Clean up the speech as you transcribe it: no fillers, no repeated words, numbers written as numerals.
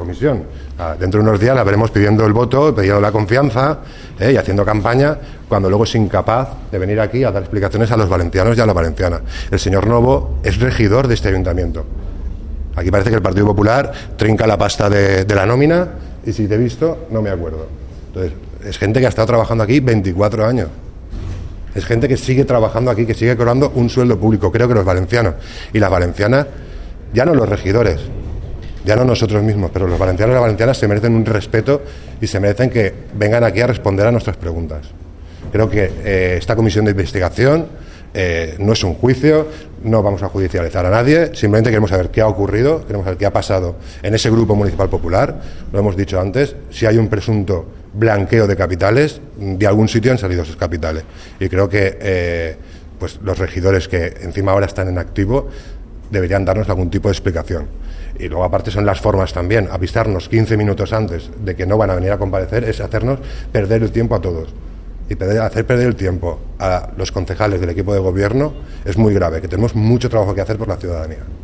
comisión. Dentro de unos días la veremos pidiendo el voto, pidiendo la confianza y haciendo campaña, cuando luego es incapaz de venir aquí a dar explicaciones a los valencianos y a la valenciana. El señor Novo es regidor de este ayuntamiento. Aquí parece que el Partido Popular trinca la pasta de la nómina y si te he visto, no me acuerdo. Entonces, es gente que ha estado trabajando aquí 24 años. Es gente que sigue trabajando aquí, que sigue cobrando un sueldo público. Creo que los valencianos y las valencianas, ya no los regidores, ya no nosotros mismos, pero los valencianos y las valencianas se merecen un respeto y se merecen que vengan aquí a responder a nuestras preguntas. Creo que esta comisión de investigación no es un juicio, no vamos a judicializar a nadie, simplemente queremos saber qué ha ocurrido, queremos saber qué ha pasado en ese grupo municipal popular, lo hemos dicho antes, si hay un presunto blanqueo de capitales, de algún sitio han salido esos capitales. Y creo que pues los regidores que encima ahora están en activo deberían darnos algún tipo de explicación. Y luego aparte son las formas también, avisarnos 15 minutos antes de que no van a venir a comparecer es hacernos perder el tiempo a todos. Y hacer perder el tiempo a los concejales del equipo de gobierno es muy grave, que tenemos mucho trabajo que hacer por la ciudadanía.